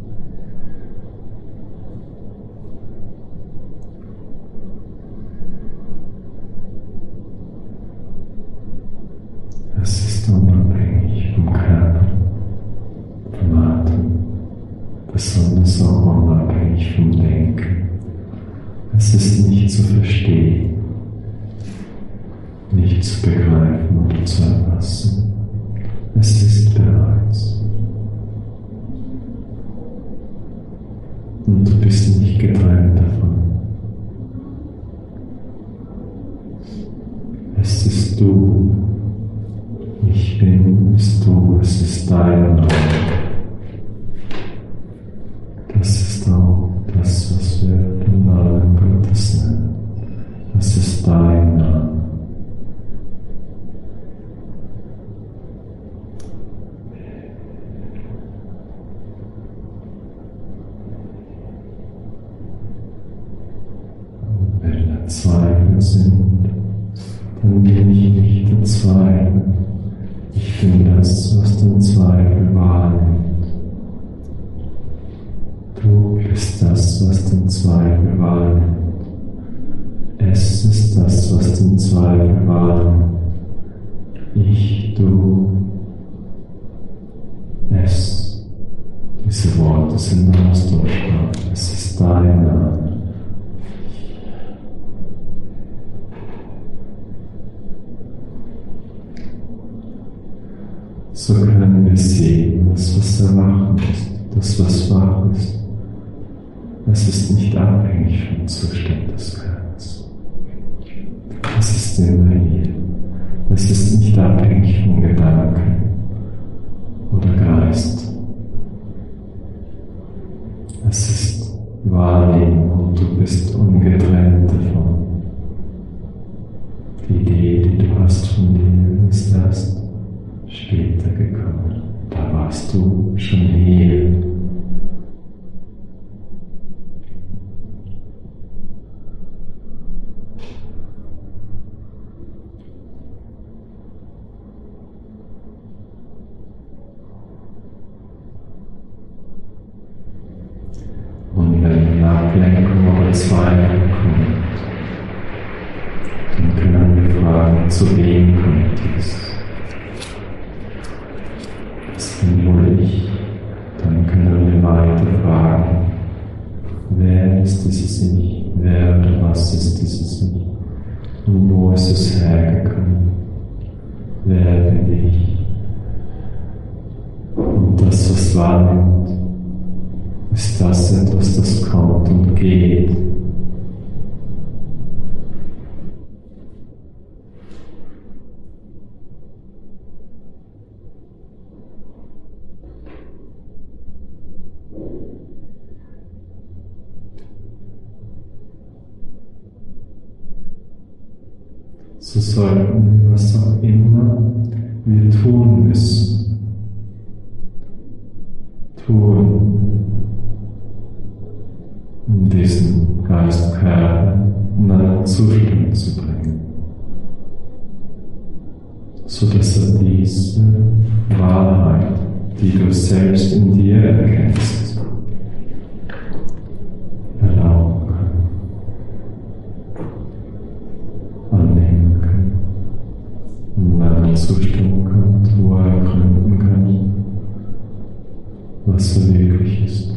Es ist unabhängig vom Körper, vom Atem, besonders auch unabhängig vom Denken. Es ist nicht zu verstehen, nicht zu begreifen oder zu erfassen. Es ist bereits. Und du bist nicht getrennt davon. Es ist du. Ich bin, bist du. Es ist dein Raum. Das ist auch das, was wir den Namen Gottes nennen. Das ist dein Name. Wenn da Zweifel sind, dann bin ich nicht der Zweifel. Ich bin das, was den Zweifel wahrnimmt. Du bist das, was den Zweifel wahrnimmt. Es ist das, was den Zweifel wahrnimmt. Ich, du, es. Diese Worte sind austauschbar. Es ist dein Name. So können wir sehen, das, was erwachen ist, das, was wach ist. Es ist nicht abhängig vom Zustand des Körpers. Es ist immer hier. Es ist nicht abhängig von Gedanken oder Geist. Es ist Wahrnehmung und du bist ungetrennt davon. Die Idee, die du hast von dir, ist erst später gekommen. Da warst du schon hier. Und wenn Ablenkung oder Zweifel kommt, dann können wir fragen, zu wem kommt dies? Das bin wohl ich. Dann können wir weiter fragen, wer ist dieses Ich? Wer oder was ist dieses Ich? Und wo ist es hergekommen? Wer bin ich? Und das, was wahrnimmt, ist das etwas, das kommt und geht. So sollten wir, was auch immer wir tun müssen, tun, um diesen Geist und Körper in einen Zustand zu bringen, sodass er diese Wahrheit, die du selbst in dir erkennst, erlauben kann, annehmen kann, in einen Zustand kommt, wo er ergründen kann, was er wirklich ist.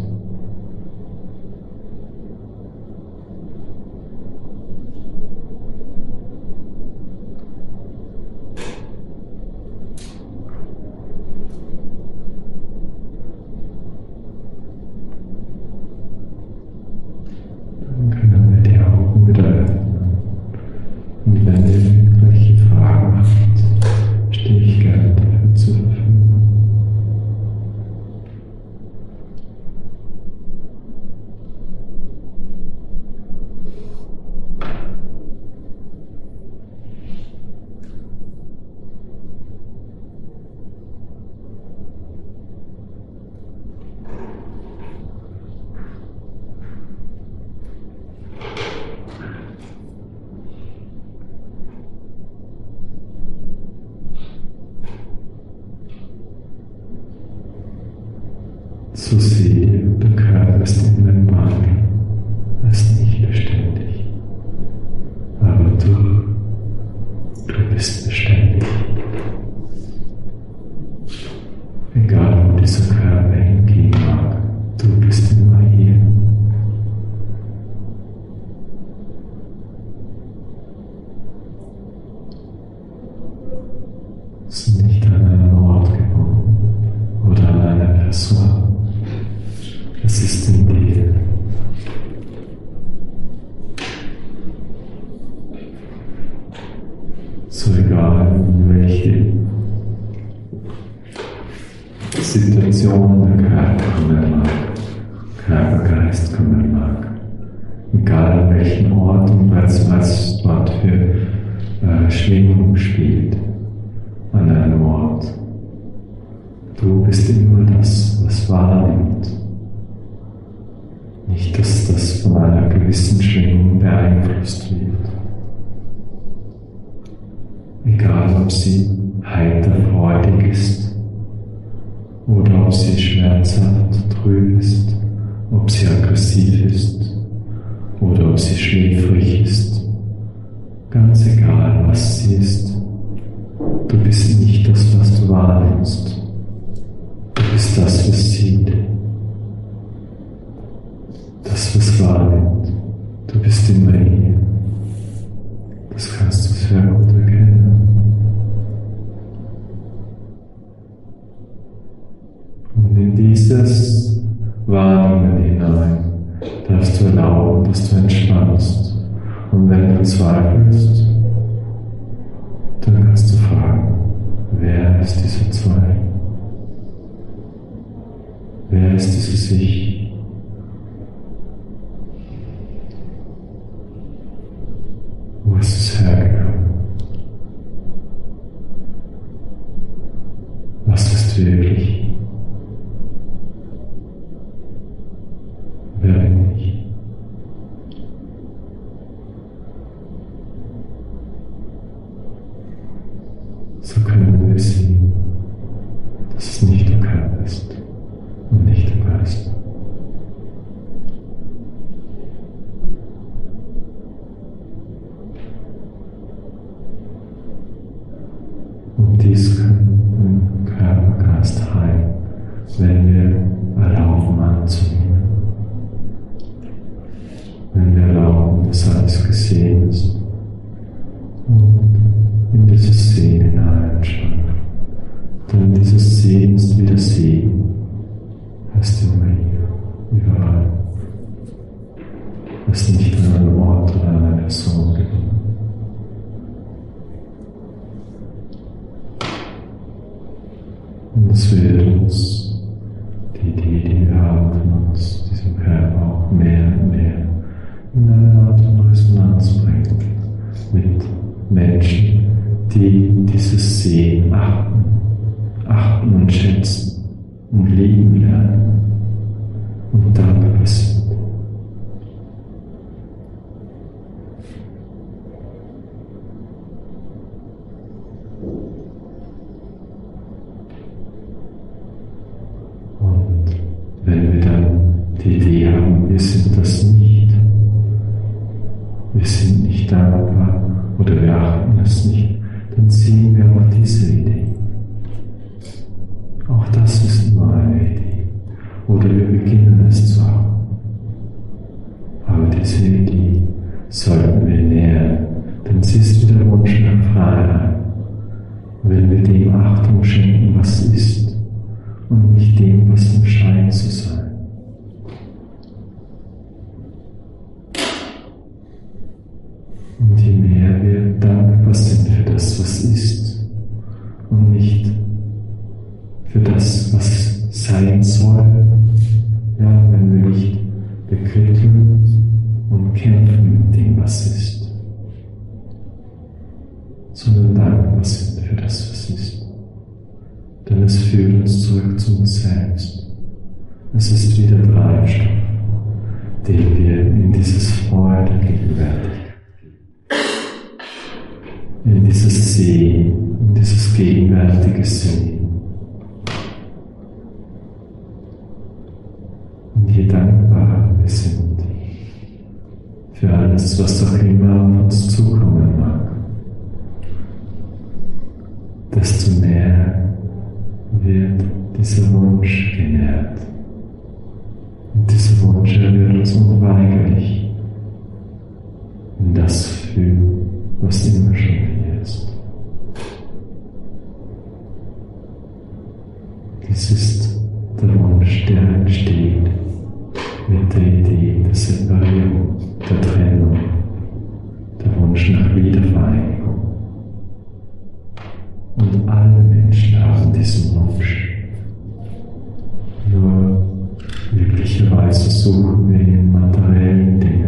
beeinflusst wird. Egal, ob sie heiter freudig ist oder ob sie schmerzhaft trüb ist, ob sie aggressiv ist oder ob sie schläfrig ist. Ganz egal, was sie ist, du bist nicht das, was du wahrnimmst. Du bist das, was sieht. Das, was wahrnimmt. Du bist immer hier. Das kannst du sehr gut erkennen. Und in dieses Wahrnehmen hinein darfst du erlauben, dass du entspannst. Und wenn du zweifelst, dann kannst du fragen, wer ist dieser Zweifel? Wer ist dieses Ich? Wo ist es hergekommen? Was ist wirklich? Wer bin ich? So können wir sehen, dass es nicht der Körper ist und nicht der Geist. Und dies kann den Körper, Geist heilen, wenn wir erlauben anzunehmen. Wenn wir erlauben, dass alles gesehen ist und in dieses Sehen hineinschauen. Denn dieses Sehen ist wieder Sehen. Es ist immer hier, überall. Es ist nicht an einem Ort oder an einer Person gebunden. Und es wird uns die Idee, die wir haben von uns, diesem Körper auch mehr und mehr in eine Art von Resonanz bringen mit Menschen, die dieses Sehen achten, achten und schätzen und lieben lernen und dankbar sind. Und wenn wir dann die Idee haben, wir sind das nicht, wir sind nicht dankbar oder wir achten es nicht, dann ziehen wir auch diese Idee. Auch das ist nur eine Idee. Oder wir beginnen es zu haben. Aber diese Idee sollten wir nähern, denn sie ist wie der Wunsch nach Freiheit. Wenn wir dem Achtung schenken, was ist, und nicht dem, was im Schein zu sein. Und je mehr wir dankbar sind für das, was ist, und nicht für das, was sein soll, ja, wenn wir nicht bekritteln und kämpfen mit dem, was ist, sondern dankbar sind für das, was ist. Denn es führt uns zurück zu uns selbst. Es ist wie der Treibstoff, den wir in dieses Freude gegenwärtig, in dieses Sehen, in dieses gegenwärtige Sehen. Und je dankbarer wir sind für alles, was auch immer auf uns zukommen mag, desto mehr wird dieser Wunsch genährt. Und dieser Wunsch wird uns unweigerlich in das führen, was immer schon hier ist. Dies ist der Wunsch, der entsteht mit der Idee der Separierung, der Trennung, der Wunsch nach Wiedervereinigung. Und alle Menschen haben diesen Wunsch. Nur glücklicherweise suchen wir in materiellen Dingen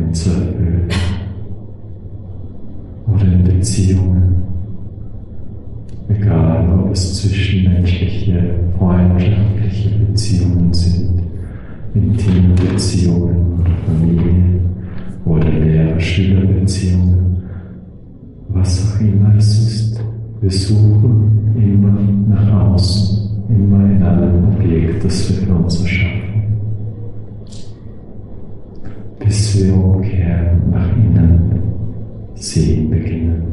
Lehrer-Schüler-Beziehungen, was auch immer es ist. Wir suchen immer nach außen, immer in einem Objekt, das wir für uns erschaffen, bis wir umkehren nach innen sehen beginnen.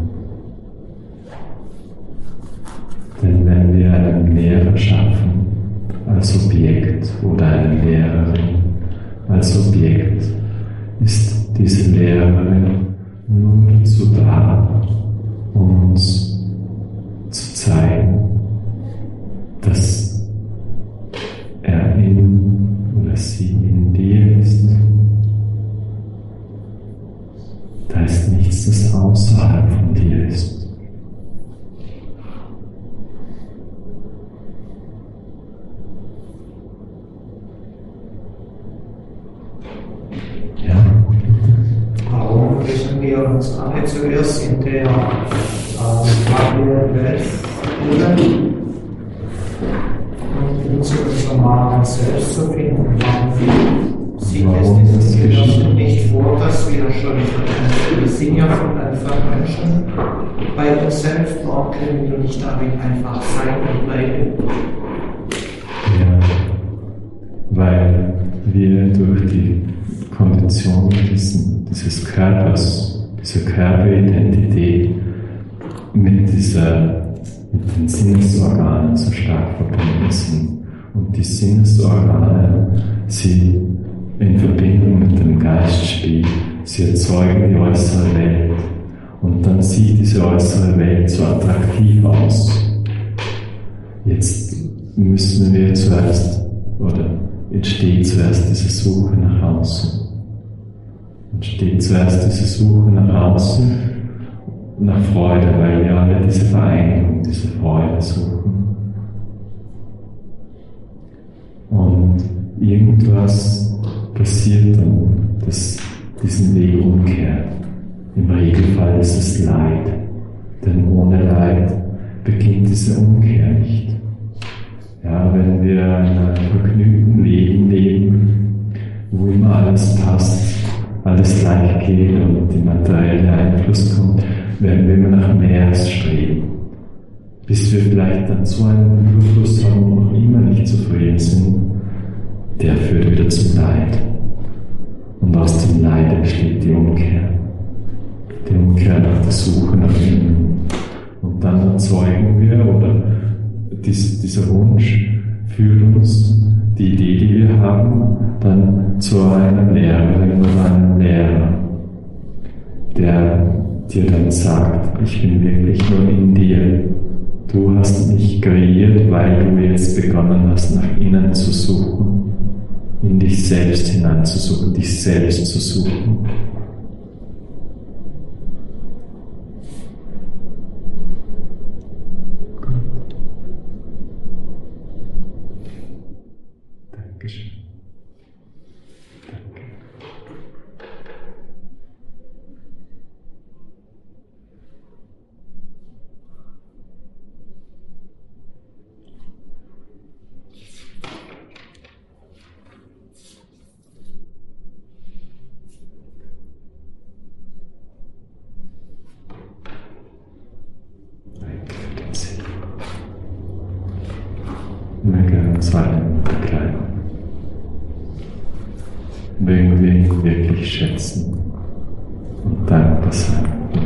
Denn wenn wir einen Lehrer schaffen, als Objekt oder eine Lehrerin als Objekt, ist diese Lehrerin nur dazu da, uns zu zeigen, dass er in oder sie in dir ist. Da ist nichts, das außerhalb von dir ist. Wir uns alle zuerst in der materiellen Welt fühlen und uns in unserem wahren Selbst zu finden. Warum sieht es dieses nicht vor, dass wir schon, wir sind ja von Anfang an schon bei uns selbst, warum können wir nicht darin einfach sein und bleiben? Ja, weil wir durch die Kondition dieses, dieses Körpers, dieser Körperidentität mit, dieser, mit den Sinnesorganen so stark verbunden sind. Und die Sinnesorgane, sie in Verbindung mit dem Geistspiel, sie erzeugen die äußere Welt. Und dann sieht diese äußere Welt so attraktiv aus. Jetzt müssen wir zuerst, oder entsteht zuerst diese Suche nach außen. Entsteht zuerst diese Suche nach außen, nach Freude, weil wir alle diese Vereinigung, diese Freude suchen. Und irgendwas passiert dann, das diesen Weg umkehrt. Im Regelfall ist es Leid, denn ohne Leid beginnt diese Umkehr nicht. Ja, wenn wir in einem vergnügten Leben leben, wo immer alles passt, alles leicht geht und die materielle Einfluss kommt, werden wir immer nach mehr streben. Bis wir vielleicht dann so einen Überfluss haben und noch immer nicht zufrieden sind, der führt wieder zum Leid. Und aus dem Leid entsteht die Umkehr. Die Umkehr nach der Suche nach innen. Und dann erzeugen wir, oder dies, dieser Wunsch führt uns, die Idee, die wir haben, dann zu einer Lehrerin oder einem Lehrer, der dir dann sagt, ich bin wirklich nur in dir. Du hast mich kreiert, weil du jetzt begonnen hast, nach innen zu suchen, in dich selbst hineinzusuchen, dich selbst zu suchen. Dankeschön. Danke. Möge uns allen begleiten. Mögen wir ihn wirklich schätzen und dankbar sein.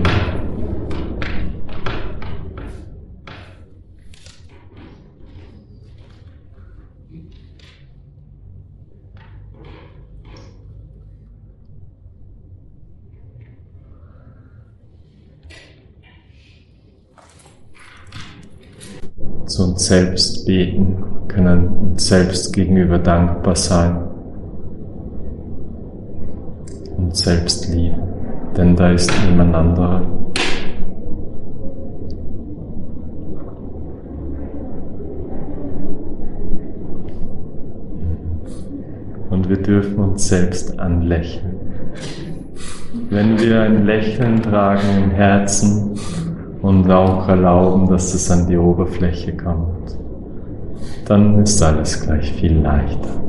Zu uns selbst beten, können uns selbst gegenüber dankbar sein, uns selbst lieben, denn da ist niemand anderer. Und wir dürfen uns selbst anlächeln. Wenn wir ein Lächeln tragen im Herzen, und auch erlauben, dass es an die Oberfläche kommt, dann ist alles gleich viel leichter.